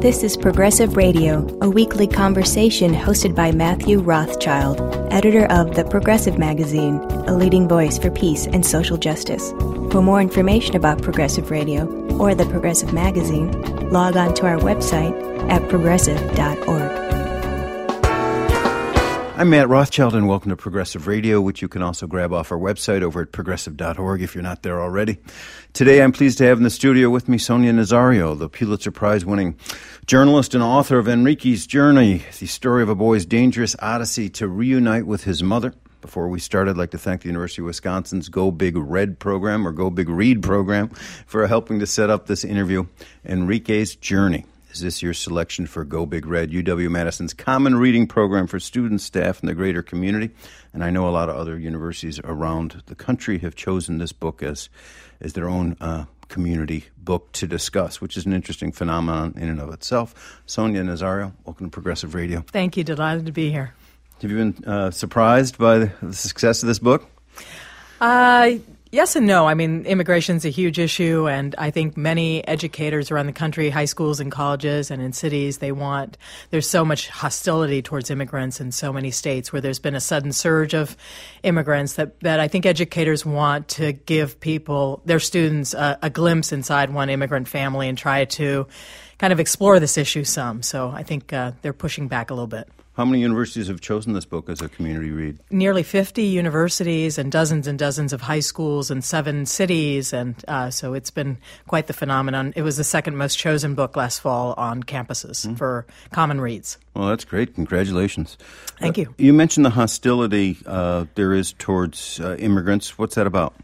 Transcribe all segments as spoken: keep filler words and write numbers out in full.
This is Progressive Radio, a weekly conversation hosted by Matthew Rothschild, editor of The Progressive Magazine, a leading voice for peace and social justice. For more information about Progressive Radio or The Progressive Magazine, log on to our website at progressive dot org. I'm Matt Rothschild, and welcome to Progressive Radio, which you can also grab off our website over at progressive dot org if you're not there already. Today, I'm pleased to have in the studio with me Sonia Nazario, the Pulitzer Prize-winning journalist and author of Enrique's Journey, the story of a boy's dangerous odyssey to reunite with his mother. Before we start, I'd like to thank the University of Wisconsin's Go Big Red program, or Go Big Read program, for helping to set up this interview. Enrique's Journey. Is this your selection for Go Big Red, U W-Madison's common reading program for students, staff, and the greater community? And I know a lot of other universities around the country have chosen this book as, as their own uh, community book to discuss, which is an interesting phenomenon in and of itself. Sonia Nazario, welcome to Progressive Radio. Thank you. Delighted to be here. Have you been uh, surprised by the, the success of this book? Uh Yes and no. I mean, immigration is a huge issue, and I think many educators around the country, high schools and colleges and in cities, they want, there's so much hostility towards immigrants in so many states where there's been a sudden surge of immigrants that, that I think educators want to give people, their students, a, a glimpse inside one immigrant family and try to kind of explore this issue some. So I think uh, they're pushing back a little bit. How many universities have chosen this book as a community read? Nearly fifty universities and dozens and dozens of high schools in seven cities, and uh, so it's been quite the phenomenon. It was the second most chosen book last fall on campuses mm. for common reads. Well, that's great. Congratulations. Thank uh, you. You mentioned the hostility uh, there is towards uh, immigrants. What's that about?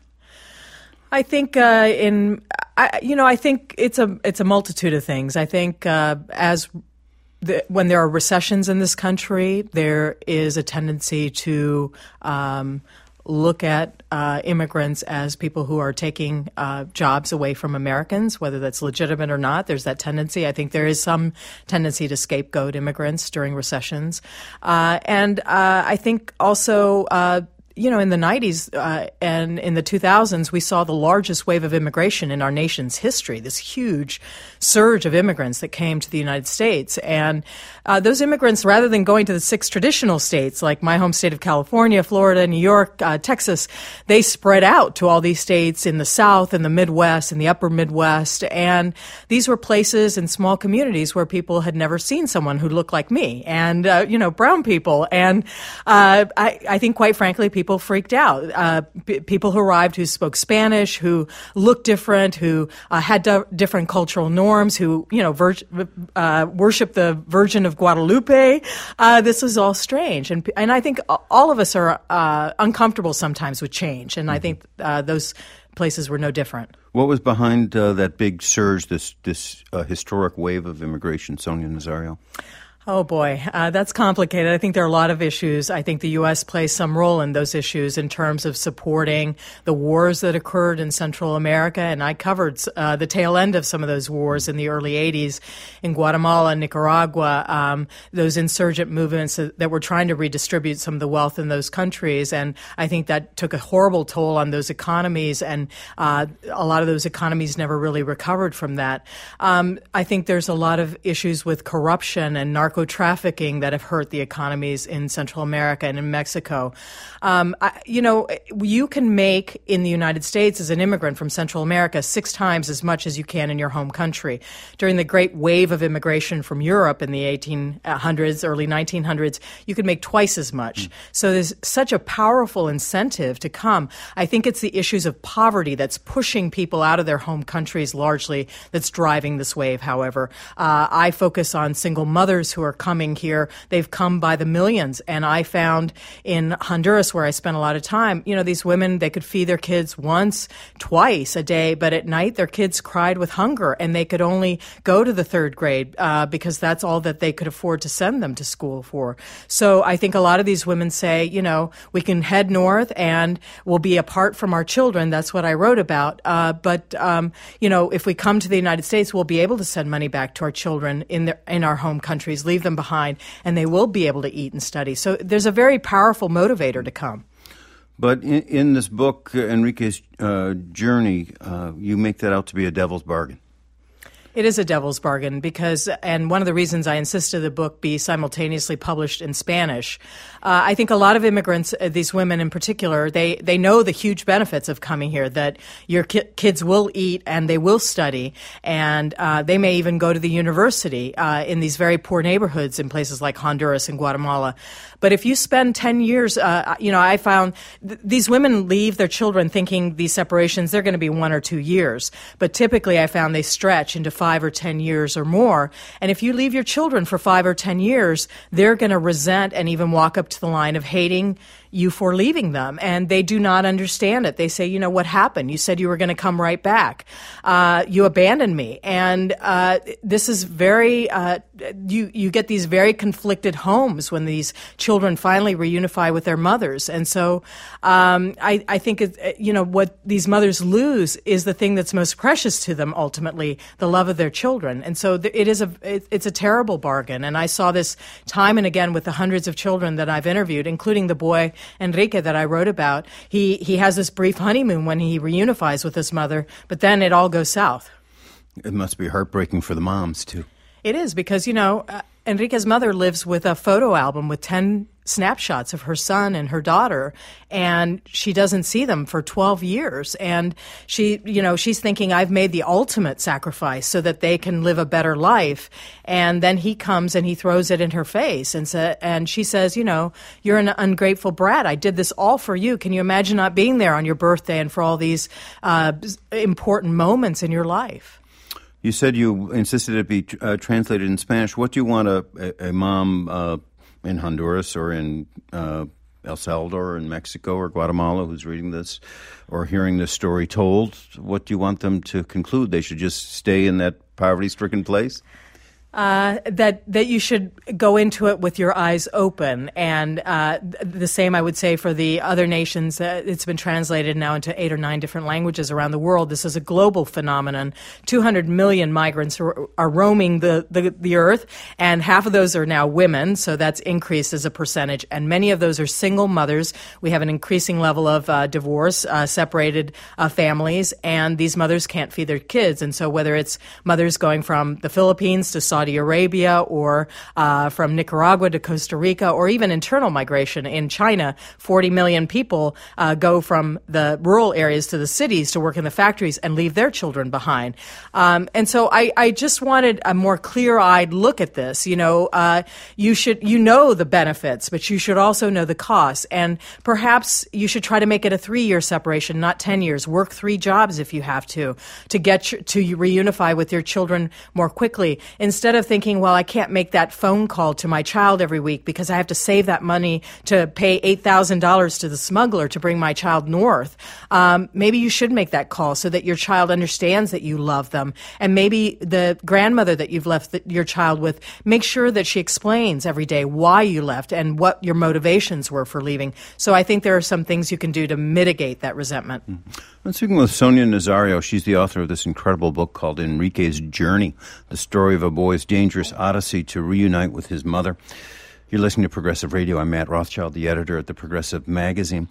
I think uh, in I, you know I think it's a it's a multitude of things. I think uh, as The, when there are recessions in this country, there is a tendency to um, look at uh, immigrants as people who are taking uh, jobs away from Americans, whether that's legitimate or not. There's that tendency. I think there is some tendency to scapegoat immigrants during recessions. Uh, and uh, I think also uh, You know, in the nineties uh, and in the two thousands, we saw the largest wave of immigration in our nation's history, this huge surge of immigrants that came to the United States. And uh, those immigrants, rather than going to the six traditional states, like my home state of California, Florida, New York, uh, Texas, they spread out to all these states in the South and the Midwest and the upper Midwest. And these were places and small communities where people had never seen someone who looked like me and, uh, you know, brown people. And uh, I, I think, quite frankly, people People freaked out. Uh, p- people who arrived who spoke Spanish, who looked different, who uh, had d- different cultural norms, who you know vir- uh, worshipped the Virgin of Guadalupe. Uh, this is all strange, and and I think all of us are uh, uncomfortable sometimes with change, and I think uh, those places were no different. What was behind uh, that big surge, this this uh, historic wave of immigration, Sonia Nazario? Oh, boy, uh, that's complicated. I think there are a lot of issues. I think the U S plays some role in those issues in terms of supporting the wars that occurred in Central America. And I covered uh, the tail end of some of those wars in the early eighties in Guatemala and Nicaragua, um, those insurgent movements that, that were trying to redistribute some of the wealth in those countries. And I think that took a horrible toll on those economies. And uh, a lot of those economies never really recovered from that. Um, I think there's a lot of issues with corruption and narco trafficking that have hurt the economies in Central America and in Mexico. Um, I, you know, you can make in the United States as an immigrant from Central America six times as much as you can in your home country. During the great wave of immigration from Europe in the eighteen hundreds, early nineteen hundreds, you could make twice as much. Mm. So there's such a powerful incentive to come. I think it's the issues of poverty that's pushing people out of their home countries largely that's driving this wave, however. Uh, I focus on single mothers who are coming here. They've come by the millions. And I found in Honduras, where I spent a lot of time, you know, these women, they could feed their kids once, twice a day, but at night their kids cried with hunger and they could only go to the third grade uh, because that's all that they could afford to send them to school for. So I think a lot of these women say, you know, we can head north and we'll be apart from our children. That's what I wrote about. Uh, but, um, you know, if we come to the United States, we'll be able to send money back to our children in their, in our home countries, leave them behind, and they will be able to eat and study. So there's a very powerful motivator to come. But in, in this book, uh, Enrique's uh, Journey, uh, you make that out to be a devil's bargain. It is a devil's bargain because, and one of the reasons I insisted the book be simultaneously published in Spanish, uh, I think a lot of immigrants, uh, these women in particular, they, they know the huge benefits of coming here, that your ki- kids will eat and they will study, and uh, they may even go to the university uh, in these very poor neighborhoods in places like Honduras and Guatemala. But if you spend ten years, uh, you know, I found th- these women leave their children thinking these separations, they're going to be one or two years. But typically I found they stretch into five or ten years or more. And if you leave your children for five or ten years, they're going to resent and even walk up to the line of hating you for leaving them. And they do not understand it. They say, you know, what happened? You said you were going to come right back. Uh, you abandoned me. And uh, this is very, uh, you, you get these very conflicted homes when these children finally reunify with their mothers. And so um, I, I think, it, you know, what these mothers lose is the thing that's most precious to them ultimately, the love of their children. And so it is a, it, it's a terrible bargain. And I saw this time and again with the hundreds of children that I've interviewed, including the boy Enrique that I wrote about. He he has this brief honeymoon when he reunifies with his mother, but then it all goes south. It must be heartbreaking for the moms, too. It is, because, you know, uh, Enrique's mother lives with a photo album with ten snapshots of her son and her daughter, and she doesn't see them for twelve years. And she, you know, she's thinking, I've made the ultimate sacrifice so that they can live a better life. And then he comes and he throws it in her face, and sa- and she says, you know, you're an ungrateful brat. I did this all for you. Can you imagine not being there on your birthday and for all these uh, important moments in your life? You said you insisted it be uh, translated in Spanish. What do you want a, a, a mom uh, in Honduras or in uh, El Salvador or in Mexico or Guatemala who's reading this or hearing this story told? What do you want them to conclude? They should just stay in that poverty-stricken place? Uh, that that you should go into it with your eyes open, and uh, the same I would say for the other nations. Uh, it's been translated now into eight or nine different languages around the world. This is a global phenomenon. two hundred million migrants are, are roaming the, the, the earth, and half of those are now women, so that's increased as a percentage, and many of those are single mothers. We have an increasing level of uh, divorce, uh, separated uh, families, and these mothers can't feed their kids, and so whether it's mothers going from the Philippines to Saudi Saudi Arabia or uh, from Nicaragua to Costa Rica, or even internal migration in China. forty million people uh, go from the rural areas to the cities to work in the factories and leave their children behind. Um, and so I, I just wanted a more clear-eyed look at this. You know, uh, you should, you know the benefits, but you should also know the costs. And perhaps you should try to make it a three-year separation, not ten years. Work three jobs if you have to, to get your, to reunify with your children more quickly. Instead of thinking, well, I can't make that phone call to my child every week because I have to save that money to pay eight thousand dollars to the smuggler to bring my child north. Um, maybe you should make that call so that your child understands that you love them. And maybe the grandmother that you've left the, your child with, make sure that she explains every day why you left and what your motivations were for leaving. So I think there are some things you can do to mitigate that resentment. Mm-hmm. I'm speaking with Sonia Nazario. She's the author of this incredible book called Enrique's Journey, the story of a boy's dangerous odyssey to reunite with his mother. You're listening to Progressive Radio. I'm Matt Rothschild, the editor at the Progressive Magazine.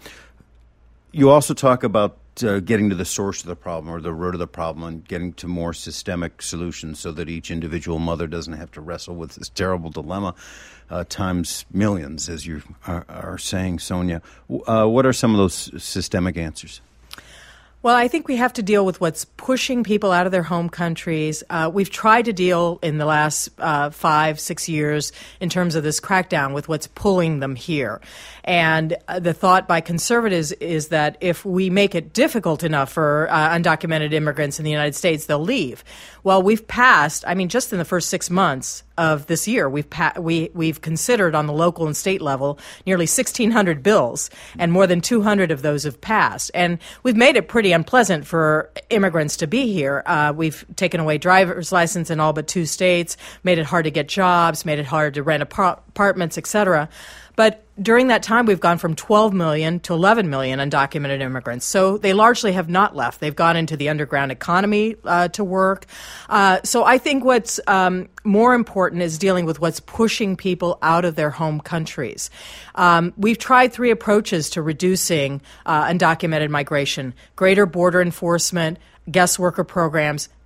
You also talk about uh, getting to the source of the problem or the root of the problem and getting to more systemic solutions so that each individual mother doesn't have to wrestle with this terrible dilemma uh, times millions, as you are, are saying, Sonia. Uh, what are some of those systemic answers? Well, I think we have to deal with what's pushing people out of their home countries. Uh, we've tried to deal in the last uh, five, six years in terms of this crackdown with what's pulling them here. And uh, the thought by conservatives is that if we make it difficult enough for uh, undocumented immigrants in the United States, they'll leave. Well, we've passed, I mean, just in the first six months of this year, we've pa- we, we've considered on the local and state level nearly sixteen hundred bills, and more than two hundred of those have passed. And we've made it pretty unpleasant for immigrants to be here. Uh, we've taken away driver's license in all but two states, made it hard to get jobs, made it hard to rent apart- apartments, et cetera. But during that time, we've gone from twelve million to eleven million undocumented immigrants. So they largely have not left. They've gone into the underground economy uh, to work. Uh, so I think what's um, more important is dealing with what's pushing people out of their home countries. Um, we've tried three approaches to reducing uh, undocumented migration: greater border enforcement, guest worker programs,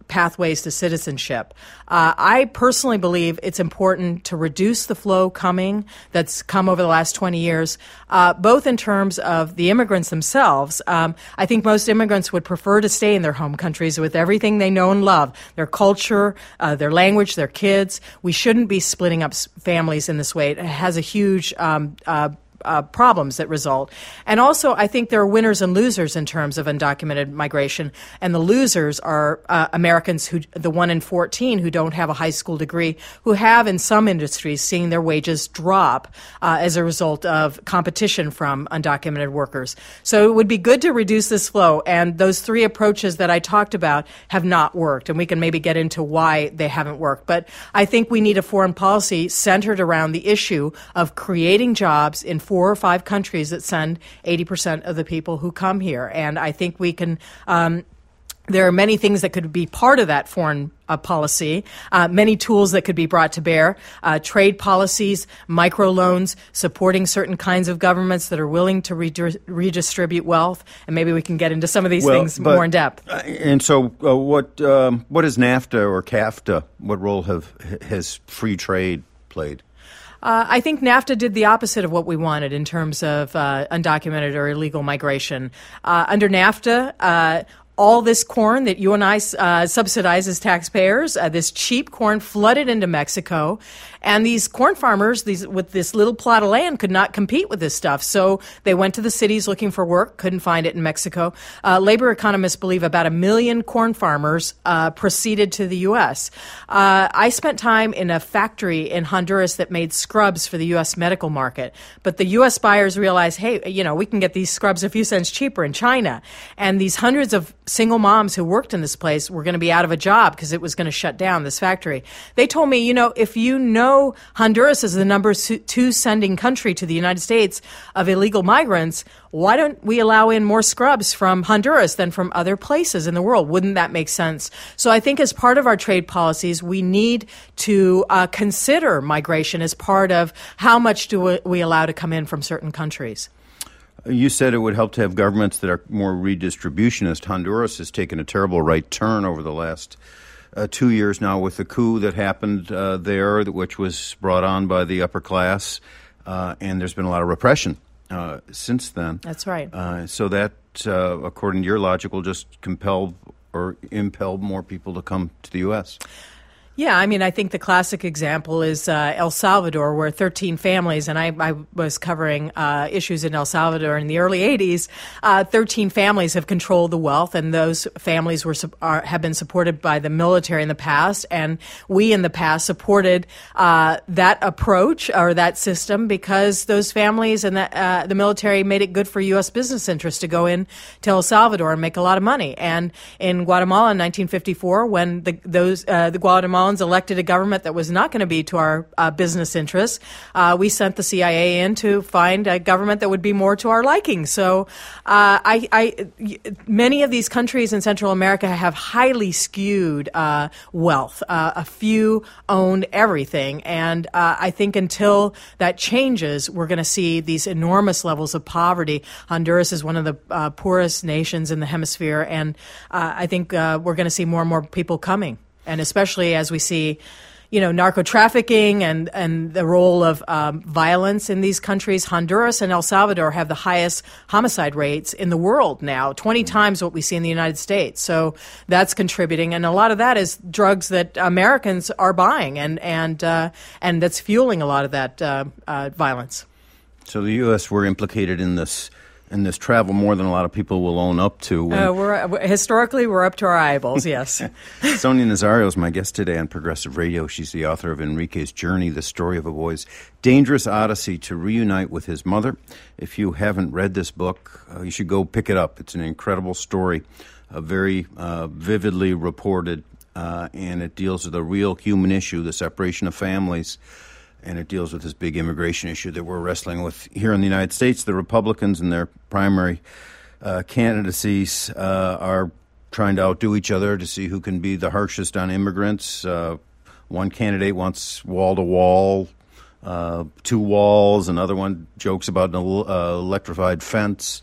pathways to citizenship. Uh, I personally believe it's important to reduce the flow coming that's come over the last twenty years, uh, both in terms of the immigrants themselves. Um, I think most immigrants would prefer to stay in their home countries with everything they know and love, their culture, uh, their language, their kids. We shouldn't be splitting up families in this way. It has a huge um, uh, Uh, problems that result. And also, I think there are winners and losers in terms of undocumented migration. And the losers are uh, Americans who, the one in fourteen who don't have a high school degree, who have in some industries seen their wages drop uh, as a result of competition from undocumented workers. So it would be good to reduce this flow. And those three approaches that I talked about have not worked. And we can maybe get into why they haven't worked. But I think we need a foreign policy centered around the issue of creating jobs in four or five countries that send eighty percent of the people who come here. And I think we can, um, there are many things that could be part of that foreign uh, policy, uh, many tools that could be brought to bear, uh, trade policies, microloans, supporting certain kinds of governments that are willing to redi- redistribute wealth. And maybe we can get into some of these well, things but, more in depth. Uh, and so uh, what, um, what is NAFTA or CAFTA? What role have has free trade played? Uh, I think NAFTA did the opposite of what we wanted in terms of uh, undocumented or illegal migration. Uh, under NAFTA, uh, all this corn that you and I uh, subsidize as taxpayers, uh, this cheap corn flooded into Mexico, and these corn farmers, these with this little plot of land, could not compete with this stuff. So they went to the cities looking for work, couldn't find it in Mexico. Uh, labor economists believe about a million corn farmers uh, proceeded to the U S. Uh, I spent time in a factory in Honduras that made scrubs for the U S medical market, but the U S buyers realized, hey, you know, we can get these scrubs a few cents cheaper in China, and these hundreds of single moms who worked in this place were going to be out of a job because it was going to shut down this factory. They told me, you know, if you know Honduras is the number two sending country to the United States of illegal migrants, why don't we allow in more scrubs from Honduras than from other places in the world? Wouldn't that make sense? So I think as part of our trade policies, we need to uh, consider migration as part of how much do we allow to come in from certain countries. You said it would help to have governments that are more redistributionist. Honduras has taken a terrible right turn over the last uh, two years now with the coup that happened uh, there, which was brought on by the upper class, uh, and there's been a lot of repression uh, since then. That's right. Uh, so that, uh, according to your logic, will just compel or impel more people to come to the U S. Yeah, I mean, I think the classic example is uh, El Salvador, where thirteen families, and I, I was covering uh, issues in El Salvador in the early eighties, uh, thirteen families have controlled the wealth, and those families were are, have been supported by the military in the past, and we in the past supported uh, that approach or that system because those families and the, uh, the military made it good for U S business interests to go in to El Salvador and make a lot of money. And in Guatemala in nineteen fifty-four, when the, those uh, the Guatemala elected a government that was not going to be to our uh, business interests, uh, we sent the C I A in to find a government that would be more to our liking. So uh, I, I, many of these countries in Central America have highly skewed uh, wealth. Uh, a few owned everything. And uh, I think until that changes, we're going to see these enormous levels of poverty. Honduras is one of the uh, poorest nations in the hemisphere. And uh, I think uh, we're going to see more and more people coming. And especially as we see, you know, narco trafficking and, and the role of um, violence in these countries. Honduras and El Salvador have the highest homicide rates in the world now, twenty times what we see in the United States. So that's contributing. And a lot of that is drugs that Americans are buying, and, and, uh, and that's fueling a lot of that uh, uh, violence. So the U S were implicated in this in this travel more than a lot of people will own up to. Uh, we're, historically, we're up to our eyeballs, yes. Sonia Nazario is my guest today on Progressive Radio. She's the author of Enrique's Journey, the story of a boy's dangerous odyssey to reunite with his mother. If you haven't read this book, uh, you should go pick it up. It's an incredible story, uh, very uh, vividly reported, uh, and it deals with a real human issue, the separation of families. And it deals with this big immigration issue that we're wrestling with here in the United States. The Republicans in their primary uh, candidacies uh, are trying to outdo each other to see who can be the harshest on immigrants. Uh, one candidate wants wall-to-wall, uh, two walls. Another one jokes about an uh, electrified fence.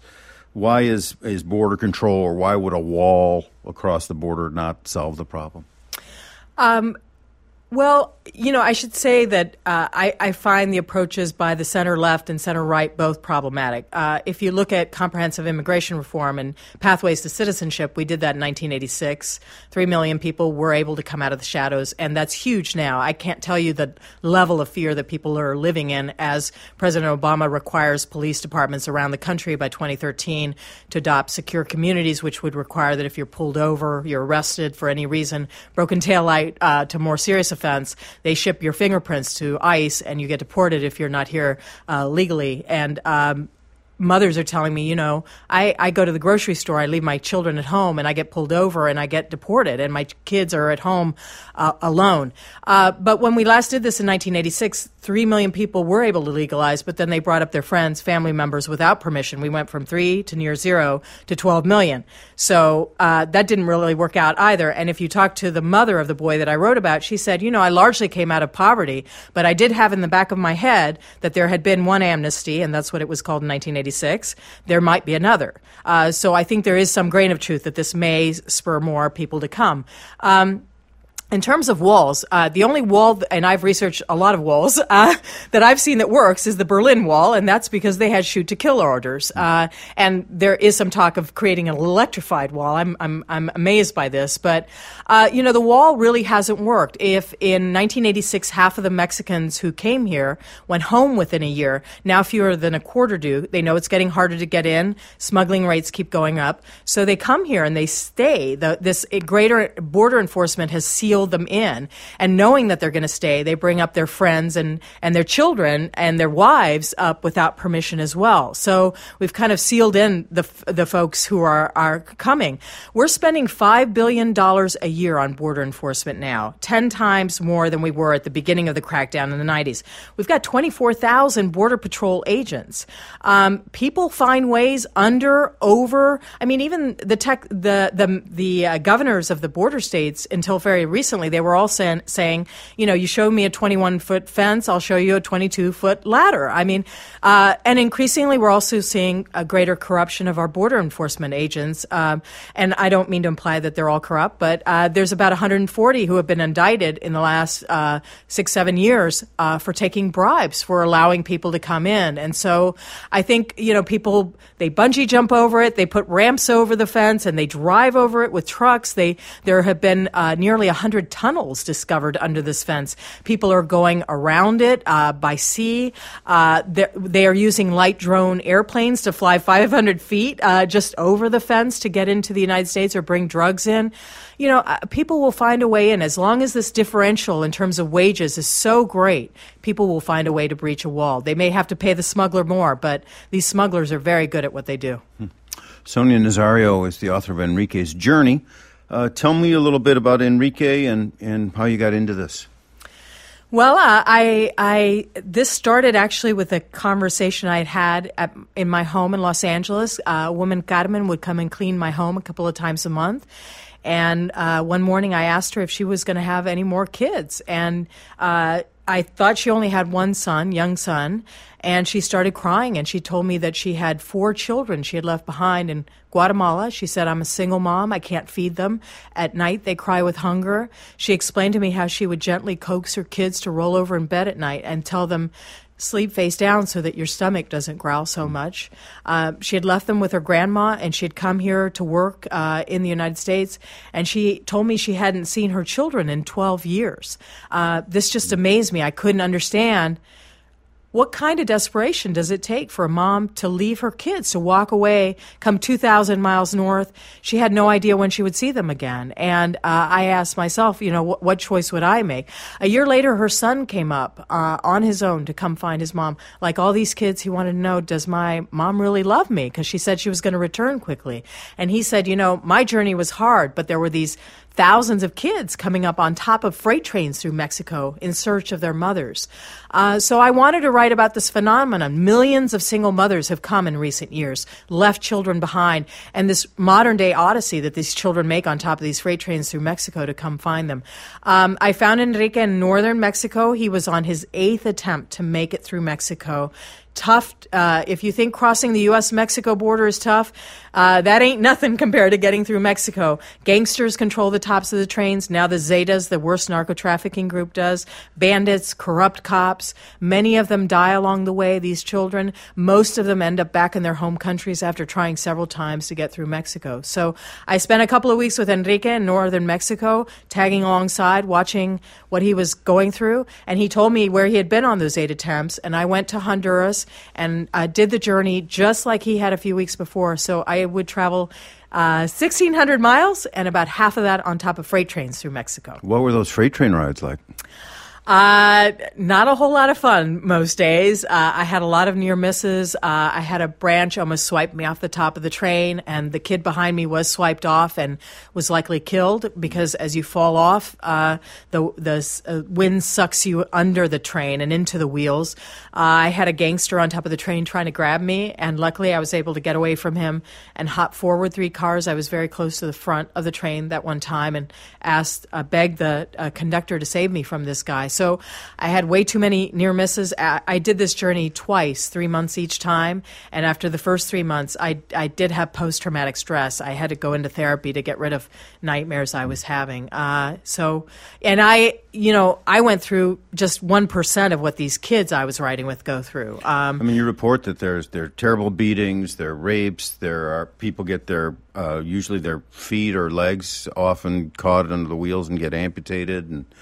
why is, is border control, or why would a wall across the border not solve the problem? Um, well, you know, I should say that uh, I, I find the approaches by the center left and center right both problematic. Uh, if you look at comprehensive immigration reform and pathways to citizenship, we did that in nineteen eighty-six. Three million people were able to come out of the shadows, and that's huge now. I can't tell you the level of fear that people are living in as President Obama requires police departments around the country by twenty thirteen to adopt secure communities, which would require that if you're pulled over, you're arrested for any reason, broken taillight uh, to more serious offense, they ship your fingerprints to ICE and you get deported if you're not here uh, legally. And um, mothers are telling me, you know, I, I go to the grocery store, I leave my children at home, and I get pulled over and I get deported, and my kids are at home uh, alone. Uh, but when we last did this in nineteen eighty-six, three million people were able to legalize, but then they brought up their friends, family members without permission. We went from three to near zero to twelve million. So uh, that didn't really work out either. And if you talk to the mother of the boy that I wrote about, she said, you know, I largely came out of poverty, but I did have in the back of my head that there had been one amnesty, and that's what it was called in nineteen eighty-six. There might be another. Uh, so I think there is some grain of truth that this may spur more people to come. Um, In terms of walls, uh, the only wall, and I've researched a lot of walls, uh, that I've seen that works is the Berlin Wall, and that's because they had shoot-to-kill orders. Uh, and there is some talk of creating an electrified wall. I'm I'm, I'm amazed by this. But, uh, you know, the wall really hasn't worked. If in nineteen eighty-six, half of the Mexicans who came here went home within a year, now fewer than a quarter do. They know it's getting harder to get in. Smuggling rates keep going up. So they come here and they stay. The, this greater border enforcement has sealed them in, and knowing that they're going to stay, they bring up their friends and and their children and their wives up without permission as well. So we've kind of sealed in the the folks who are are coming. We're spending five billion dollars a year on border enforcement now, ten times more than we were at the beginning of the crackdown in the nineties. We've got twenty-four thousand Border Patrol agents. Um, people find ways under, over. I mean, even the tech, the the the uh, governors of the border states until very recently, they were all saying, saying, you know, you show me a twenty-one foot fence, I'll show you a twenty-two foot ladder. I mean, uh, and increasingly we're also seeing a greater corruption of our border enforcement agents. Um, and I don't mean to imply that they're all corrupt, but uh, there's about one hundred forty who have been indicted in the last uh, six, seven years uh, for taking bribes, for allowing people to come in. And so I think, you know, people, they bungee jump over it, they put ramps over the fence, and they drive over it with trucks. They There have been uh, nearly one hundred tunnels discovered under this fence. People are going around it uh, by sea. Uh, they are using light drone airplanes to fly five hundred feet uh, just over the fence to get into the United States or bring drugs in. You know, uh, people will find a way in. As long as this differential in terms of wages is so great, people will find a way to breach a wall. They may have to pay the smuggler more, but these smugglers are very good at what they do. Hmm. Sonia Nazario is the author of Enrique's Journey. Uh, tell me a little bit about Enrique and, and how you got into this. Well, uh, I, I, this started actually with a conversation I had had at, in my home in Los Angeles. Uh, a woman, Carmen, would come and clean my home a couple of times a month. And uh, one morning I asked her if she was going to have any more kids. And uh, I thought she only had one son, young son. And she started crying, and she told me that she had four children she had left behind in Guatemala. She said, I'm a single mom. I can't feed them. At night, they cry with hunger. She explained to me how she would gently coax her kids to roll over in bed at night and tell them, sleep face down so that your stomach doesn't growl so much. Uh, she had left them with her grandma, and she had come here to work uh, in the United States, and she told me she hadn't seen her children in twelve years. Uh, this just amazed me. I couldn't understand. What kind of desperation does it take for a mom to leave her kids, to walk away, come two thousand miles north? She had no idea when she would see them again. And uh, I asked myself, you know, what, what choice would I make? A year later, her son came up uh, on his own to come find his mom. Like all these kids, he wanted to know, does my mom really love me? Because she said she was going to return quickly. And he said, you know, my journey was hard, but there were these thousands of kids coming up on top of freight trains through Mexico in search of their mothers. Uh, so I wanted to write about this phenomenon. Millions of single mothers have come in recent years, left children behind, and this modern-day odyssey that these children make on top of these freight trains through Mexico to come find them. Um, I found Enrique in northern Mexico. He was on his eighth attempt to make it through Mexico tough. Uh, if you think crossing the U S Mexico border is tough, uh, that ain't nothing compared to getting through Mexico. Gangsters control the tops of the trains. Now the Zetas, the worst narco-trafficking group, does. Bandits, corrupt cops. Many of them die along the way, these children. Most of them end up back in their home countries after trying several times to get through Mexico. So I spent a couple of weeks with Enrique in northern Mexico, tagging alongside, watching what he was going through. And he told me where he had been on those eight attempts. And I went to Honduras and uh, did the journey just like he had a few weeks before. So I would travel uh, sixteen hundred miles and about half of that on top of freight trains through Mexico. What were those freight train rides like? Uh, not a whole lot of fun most days. Uh, I had a lot of near misses. Uh, I had a branch almost swipe me off the top of the train, and the kid behind me was swiped off and was likely killed because as you fall off, uh, the the uh, wind sucks you under the train and into the wheels. Uh, I had a gangster on top of the train trying to grab me, and luckily I was able to get away from him and hop forward three cars. I was very close to the front of the train that one time and asked, uh, begged the uh, conductor to save me from this guy. So I had way too many near misses. I did this journey twice, three months each time. And after the first three months, I, I did have post-traumatic stress. I had to go into therapy to get rid of nightmares I was having. Uh, so, and I, you know, I went through just one percent of what these kids I was riding with go through. Um, I mean, you report that there's there are terrible beatings, there are rapes, there are people get their, uh, usually their feet or legs often caught under the wheels and get amputated, and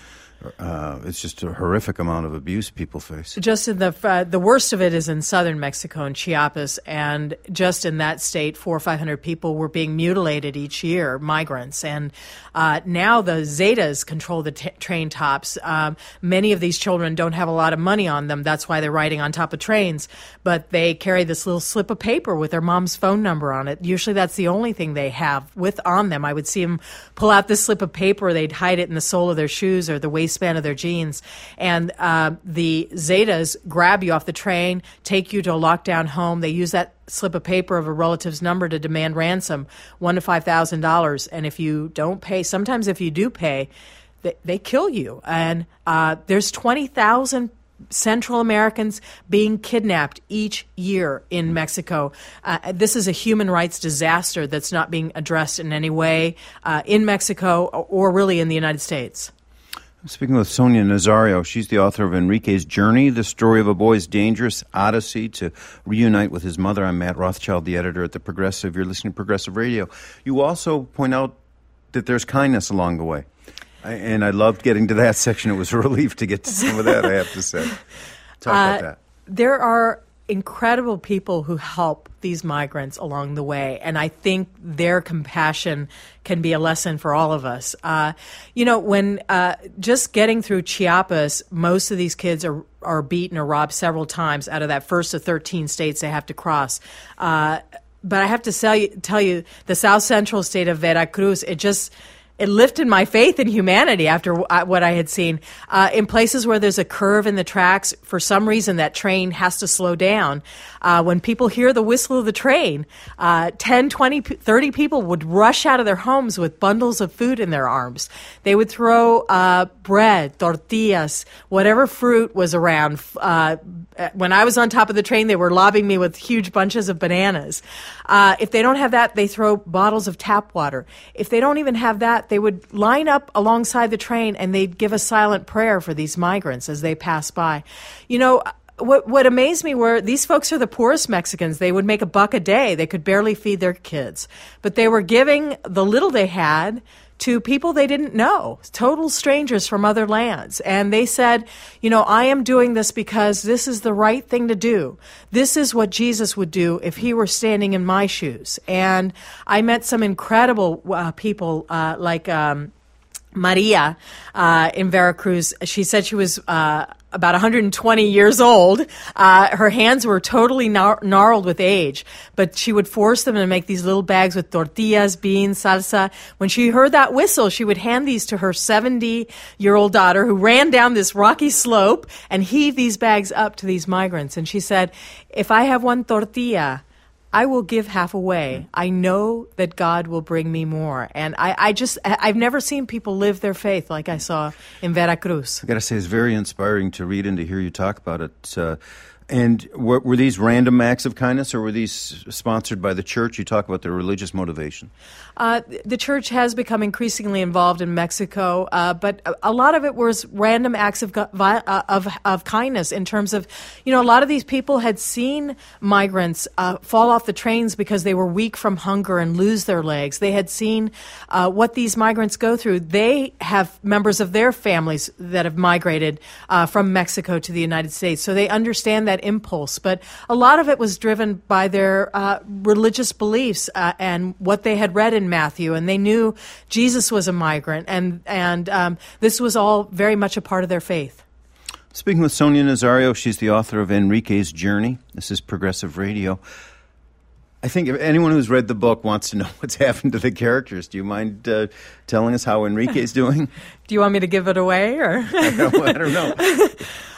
Uh, it's just a horrific amount of abuse people face. Just in the uh, the worst of it is in southern Mexico and Chiapas, and just in that state, four or five hundred people were being mutilated each year, migrants. And uh, now the Zetas control the t- train tops. Um, many of these children don't have a lot of money on them. That's why they're riding on top of trains. But they carry this little slip of paper with their mom's phone number on it. Usually that's the only thing they have with on them. I would see them pull out this slip of paper. They'd hide it in the sole of their shoes or the waistband of their jeans. And uh, the Zetas grab you off the train, take you to a lockdown home. They use that slip of paper of a relative's number to demand ransom, one to five thousand dollars. And if you don't pay, sometimes if you do pay, they, they kill you. And uh, there's twenty thousand Central Americans being kidnapped each year in Mexico. Uh, this is a human rights disaster that's not being addressed in any way uh, in Mexico or really in the United States. I'm speaking with Sonia Nazario. She's the author of Enrique's Journey, the story of a boy's dangerous odyssey to reunite with his mother. I'm Matt Rothschild, the editor at The Progressive. You're listening to Progressive Radio. You also point out that there's kindness along the way. I, and I loved getting to that section. It was a relief to get to some of that, I have to say. Talk uh, about that. There are incredible people who help these migrants along the way, and I think their compassion can be a lesson for all of us. Uh, you know, when uh, just getting through Chiapas, most of these kids are are beaten or robbed several times out of that first of thirteen states they have to cross. Uh, but I have to tell you, tell you, the south central state of Veracruz, it just It lifted my faith in humanity after what I had seen. Uh, in places where there's a curve in the tracks, for some reason that train has to slow down. Uh, when people hear the whistle of the train, uh, ten, twenty, thirty people would rush out of their homes with bundles of food in their arms. They would throw uh, bread, tortillas, whatever fruit was around. Uh, when I was on top of the train, they were lobbing me with huge bunches of bananas. Uh, if they don't have that, they throw bottles of tap water. If they don't even have that, they would line up alongside the train and they'd give a silent prayer for these migrants as they pass by. You know, what what amazed me were these folks are the poorest Mexicans. They would make a buck a day. They could barely feed their kids. But they were giving the little they had to people they didn't know, total strangers from other lands. And they said, you know, I am doing this because this is the right thing to do. This is what Jesus would do if he were standing in my shoes. And I met some incredible uh, people uh, like um, Maria uh, in Veracruz. She said she was uh, about one hundred twenty years old. Uh, her hands were totally gnar- gnarled with age, but she would force them to make these little bags with tortillas, beans, salsa. When she heard that whistle, she would hand these to her seventy-year-old daughter, who ran down this rocky slope and heave these bags up to these migrants. And she said, if I have one tortilla, I will give half away. I know that God will bring me more. And I, I just, I've never seen people live their faith like I saw in Veracruz. I got to say, it's very inspiring to read and to hear you talk about it. Uh, And were, were these random acts of kindness, or were these sponsored by the church? You talk about the religious motivation. Uh, the church has become increasingly involved in Mexico, uh, but a lot of it was random acts of, uh, of of kindness in terms of, you know, a lot of these people had seen migrants uh, fall off the trains because they were weak from hunger and lose their legs. They had seen uh, what these migrants go through. They have members of their families that have migrated uh, from Mexico to the United States, so they understand that impulse. But a lot of it was driven by their uh, religious beliefs uh, and what they had read in Matthew, and they knew Jesus was a migrant, and and um, this was all very much a part of their faith. Speaking with Sonia Nazario, she's the author of Enrique's Journey. This is Progressive Radio. I think if anyone who's read the book wants to know what's happened to the characters. Do you mind uh, telling us how Enrique's doing? Do you want me to give it away, or I don't, I don't know.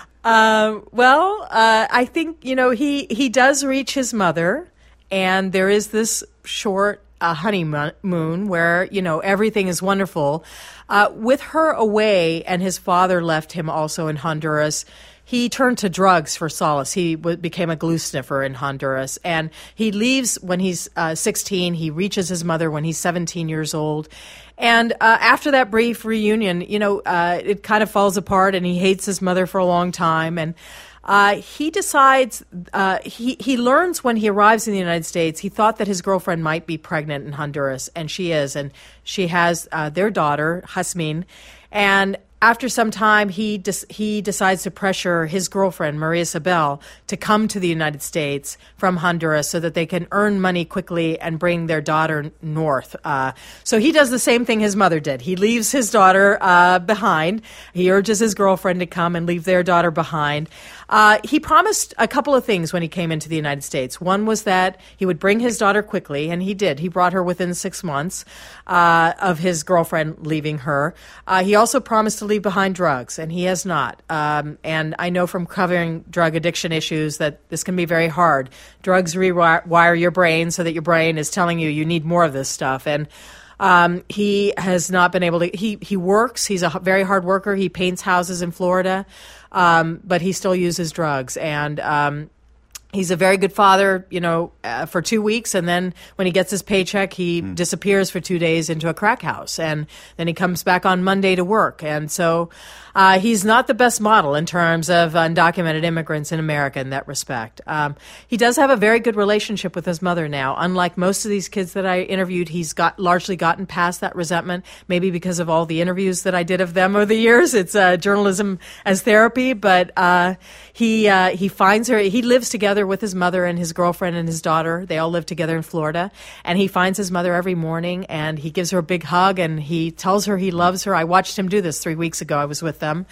Uh, well, uh, I think, you know, he, he does reach his mother, and there is this short uh, honeymoon where, you know, everything is wonderful. Uh, with her away, and his father left him also in Honduras, he turned to drugs for solace. He w- became a glue sniffer in Honduras, and he leaves when he's uh, sixteen. He reaches his mother when he's seventeen years old. And uh, after that brief reunion, you know, uh, it kind of falls apart, and he hates his mother for a long time. And uh, he decides, uh, he, he learns when he arrives in the United States, he thought that his girlfriend might be pregnant in Honduras, and she is. And she has uh, their daughter, Jasmine. And after some time, he des- he decides to pressure his girlfriend, Maria Isabel, to come to the United States from Honduras so that they can earn money quickly and bring their daughter north. Uh, so he does the same thing his mother did. He leaves his daughter uh, behind. He urges his girlfriend to come and leave their daughter behind. Uh, he promised a couple of things when he came into the United States. One was that he would bring his daughter quickly, and he did. He brought her within six months uh, of his girlfriend leaving her. Uh, he also promised to leave behind drugs, and he has not. Um, and I know from covering drug addiction issues that this can be very hard. Drugs rewire your brain so that your brain is telling you you need more of this stuff. And Um, he has not been able to, he, he works, he's a very hard worker, he paints houses in Florida, um, but he still uses drugs. And um, he's a very good father, you know, uh, for two weeks, and then when he gets his paycheck, he mm. disappears for two days into a crack house, and then he comes back on Monday to work. And so uh, he's not the best model in terms of undocumented immigrants in America in that respect. Um, he does have a very good relationship with his mother now. Unlike most of these kids that I interviewed, he's got largely gotten past that resentment, maybe because of all the interviews that I did of them over the years. It's uh, journalism as therapy, but uh, he uh, he finds her, he lives together with his mother and his girlfriend and his daughter. They all live together in Florida, and he finds his mother every morning, and he gives her a big hug, and he tells her he loves her. I watched him do this three weeks ago. I was with them.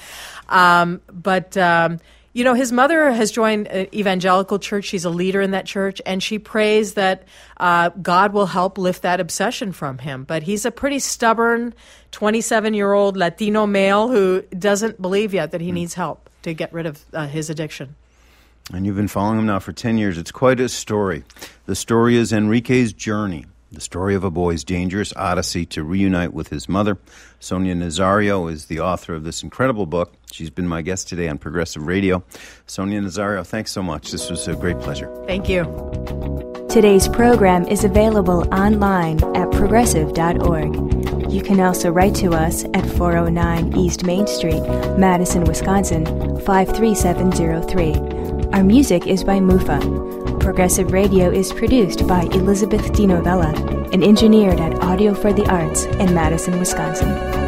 Um, but, um, you know, his mother has joined an evangelical church. She's a leader in that church, and she prays that uh, God will help lift that obsession from him. But he's a pretty stubborn twenty-seven-year-old Latino male who doesn't believe yet that he needs help to get rid of uh, his addiction. And you've been following him now for ten years. It's quite a story. The story is Enrique's Journey, the story of a boy's dangerous odyssey to reunite with his mother. Sonia Nazario is the author of this incredible book. She's been my guest today on Progressive Radio. Sonia Nazario, thanks so much. This was a great pleasure. Thank you. Today's program is available online at progressive dot org. You can also write to us at four oh nine East Main Street, Madison, Wisconsin, five three seven zero three. Our music is by Mufa. Progressive Radio is produced by Elizabeth DiNovella and engineered at Audio for the Arts in Madison, Wisconsin.